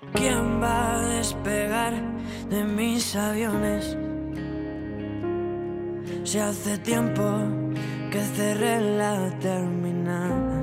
¿Quién va a despegar de mis aviones? Si hace tiempo que cerré la terminal.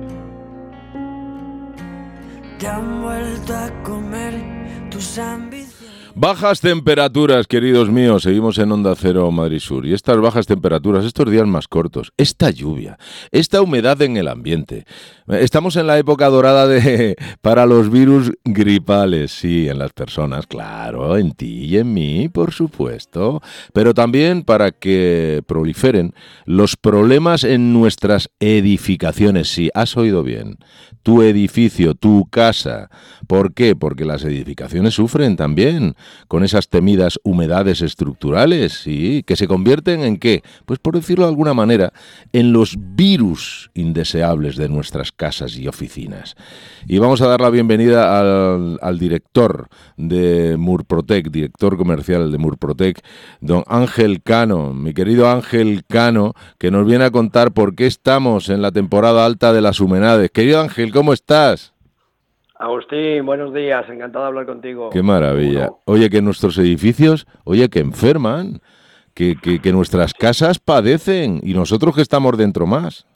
Te han vuelto a comer tus ambiciones. Bajas temperaturas, queridos míos, seguimos en Onda Cero Madrid Sur. Y estas bajas temperaturas, estos días más cortos, esta lluvia, esta humedad en el ambiente. Estamos en la época dorada para los virus gripales, sí, en las personas, claro, en ti y en mí, por supuesto. Pero también para que proliferen los problemas en nuestras edificaciones. Sí, has oído bien. Tu edificio, tu casa. ¿Por qué? Porque las edificaciones sufren también con esas temidas humedades estructurales, ¿sí? Que se convierten en ¿qué? Pues por decirlo de alguna manera, en los virus indeseables de nuestras casas y oficinas. Y vamos a dar la bienvenida al director de Murprotec, director comercial de Murprotec, don Ángel Cano. Mi querido Ángel Cano, que nos viene a contar por qué estamos en la temporada alta de las humedades. Querido Ángel, ¿cómo estás? Agustín, buenos días, encantado de hablar contigo. Qué maravilla. Uno. Oye, que nuestros edificios, que enferman, que nuestras casas padecen y nosotros que estamos dentro más.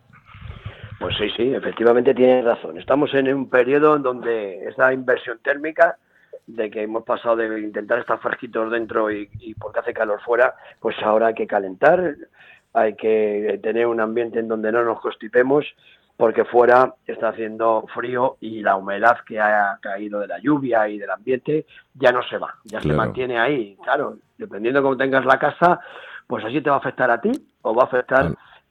Pues sí, efectivamente tienes razón. Estamos en un periodo en donde esa inversión térmica, de que hemos pasado de intentar estar fresquitos dentro y porque hace calor fuera, pues ahora hay que calentar, hay que tener un ambiente en donde no nos constipemos, porque fuera está haciendo frío y la humedad que ha caído de la lluvia y del ambiente ya no se va, ya Claro. se mantiene ahí. Claro, dependiendo de cómo tengas la casa, pues así te va a afectar a ti o va a afectar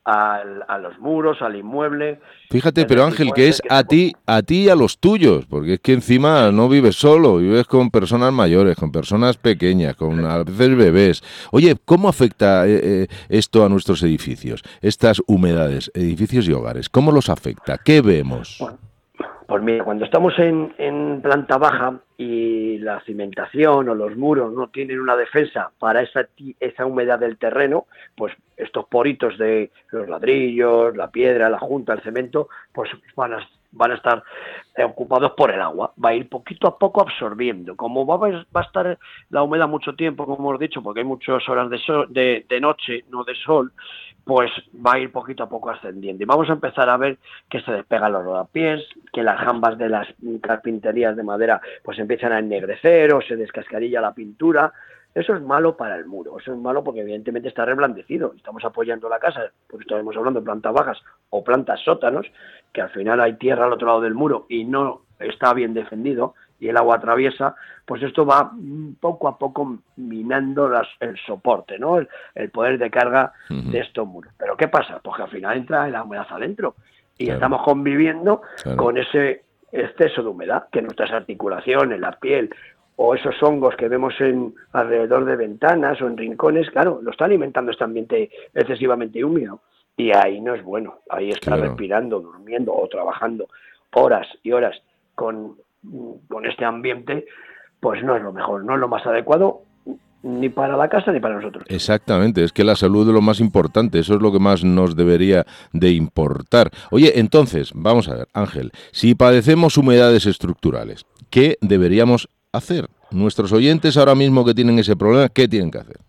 a los muros, al inmueble. Fíjate, Es pero decir, Ángel, puede que ser es que a ti y a los tuyos, porque es que encima no vives solo, vives con personas mayores, con personas pequeñas, con a veces bebés. Oye, ¿cómo afecta esto a nuestros edificios? Estas humedades, edificios y hogares, ¿cómo los afecta? ¿Qué vemos? Bueno, pues mira, cuando estamos en planta baja y la cimentación o los muros no tienen una defensa para esa humedad del terreno, pues estos poritos de los ladrillos, la piedra, la junta, el cemento, pues van a estar ocupados por el agua. Va a ir poquito a poco absorbiendo. Como va a estar la humedad mucho tiempo, como hemos dicho, porque hay muchas horas de noche, no de sol, pues va a ir poquito a poco ascendiendo. Y vamos a empezar a ver que se despegan los rodapiés, que las jambas de las carpinterías de madera pues empiezan a ennegrecer o se descascarilla la pintura. Eso es malo para el muro, eso es malo porque evidentemente está reblandecido. Estamos apoyando la casa, porque estamos hablando de plantas bajas o plantas sótanos, que al final hay tierra al otro lado del muro y no está bien defendido y el agua atraviesa, pues esto va poco a poco minando el soporte, ¿no? El poder de carga de estos muros. ¿Pero qué pasa? Pues que al final entra la humedad adentro y estamos conviviendo con ese exceso de humedad, que nuestras articulaciones, la piel o esos hongos que vemos alrededor de ventanas o en rincones, claro, lo está alimentando este ambiente excesivamente húmedo. Y ahí no es bueno, ahí está respirando, durmiendo o trabajando horas y horas con este ambiente, pues no es lo mejor, no es lo más adecuado ni para la casa ni para nosotros. Exactamente, es que la salud es lo más importante, eso es lo que más nos debería de importar. Oye, entonces, vamos a ver, Ángel, si padecemos humedades estructurales, ¿qué deberíamos hacer? Nuestros oyentes ahora mismo que tienen ese problema, ¿qué tienen que hacer?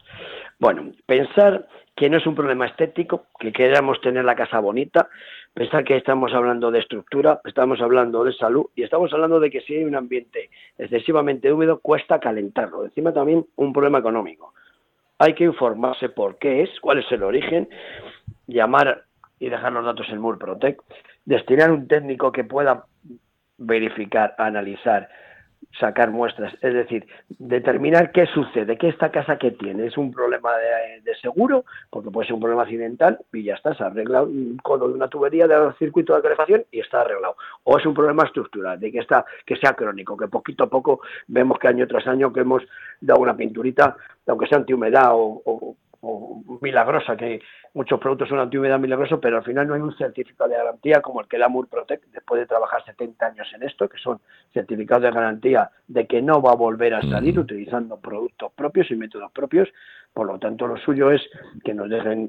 Bueno, pensar que no es un problema estético, que queramos tener la casa bonita, pensar que estamos hablando de estructura, estamos hablando de salud y estamos hablando de que si hay un ambiente excesivamente húmedo cuesta calentarlo. Encima también un problema económico. Hay que informarse por qué es, cuál es el origen, llamar y dejar los datos en Murprotec, destinar un técnico que pueda verificar, analizar, sacar muestras, es decir, determinar qué sucede, qué esta casa que tiene, es un problema de seguro, porque puede ser un problema accidental y ya está, se ha arreglado un codo de una tubería del circuito de calefacción y está arreglado, o es un problema estructural, de que sea crónico, que poquito a poco vemos que año tras año que hemos dado una pinturita, aunque sea antihumedad o milagrosa, que muchos productos son antihumedad milagroso, pero al final no hay un certificado de garantía como el que da Murprotec, después de trabajar 70 años en esto, que son certificados de garantía de que no va a volver a salir utilizando productos propios y métodos propios. Por lo tanto, lo suyo es que nos dejen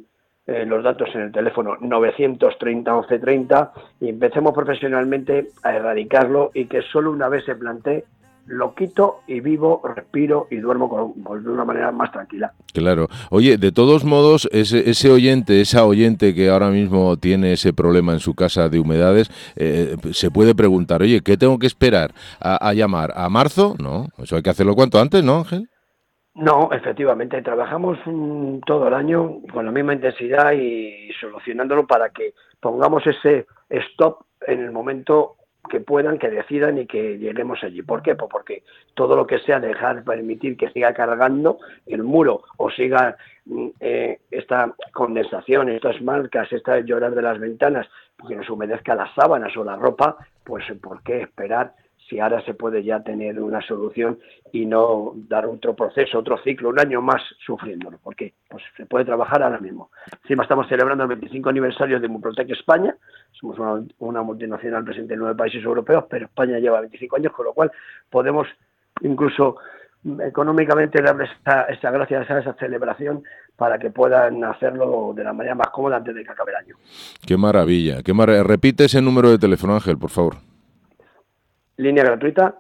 los datos en el teléfono 930 1130 y empecemos profesionalmente a erradicarlo y que solo una vez se plantee, lo quito y vivo, respiro y duermo de una manera más tranquila. Claro. Oye, de todos modos, ese oyente, esa oyente que ahora mismo tiene ese problema en su casa de humedades, se puede preguntar, oye, ¿qué tengo que esperar a llamar? ¿A marzo? No, eso hay que hacerlo cuanto antes, ¿no, Ángel? No, efectivamente, trabajamos todo el año con la misma intensidad y solucionándolo para que pongamos ese stop en el momento que puedan, que decidan y que lleguemos allí. ¿Por qué? Pues porque todo lo que sea permitir que siga cargando el muro o siga esta condensación, estas marcas, esta llorar de las ventanas, que nos humedezca las sábanas o la ropa, pues ¿por qué esperar? Si ahora se puede ya tener una solución y no dar otro proceso, otro ciclo, un año más sufriéndolo. ¿Por qué? Pues se puede trabajar ahora mismo. Encima estamos celebrando el 25 aniversario de Murprotec España. Somos una multinacional presente en 9 países europeos, pero España lleva 25 años, con lo cual podemos incluso económicamente darles esa gracias a esa celebración para que puedan hacerlo de la manera más cómoda antes de que acabe el año. Qué maravilla. Repite ese número de teléfono, Ángel, por favor. Línea gratuita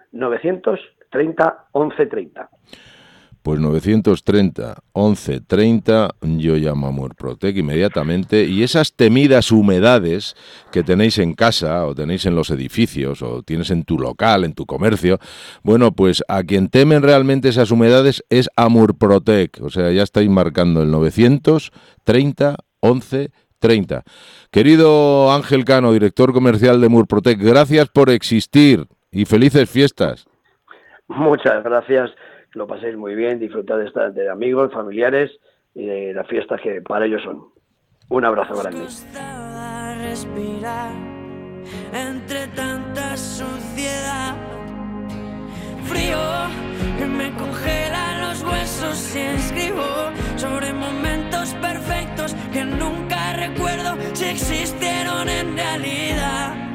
930 1130. Pues 930 1130, yo llamo a Murprotec inmediatamente, y esas temidas humedades que tenéis en casa o tenéis en los edificios o tienes en tu local, en tu comercio, bueno, pues a quien temen realmente esas humedades es a Murprotec. O sea, ya estáis marcando el 930 1130. Querido Ángel Cano, director comercial de Murprotec, gracias por existir. Y felices fiestas. Muchas gracias, lo paséis muy bien, disfrutad de amigos, familiares y de las fiestas que para ellos son. Un abrazo grande. Respirar entre tanta suciedad, frío que me congela los huesos y escribo sobre momentos perfectos que nunca recuerdo si existieron en realidad.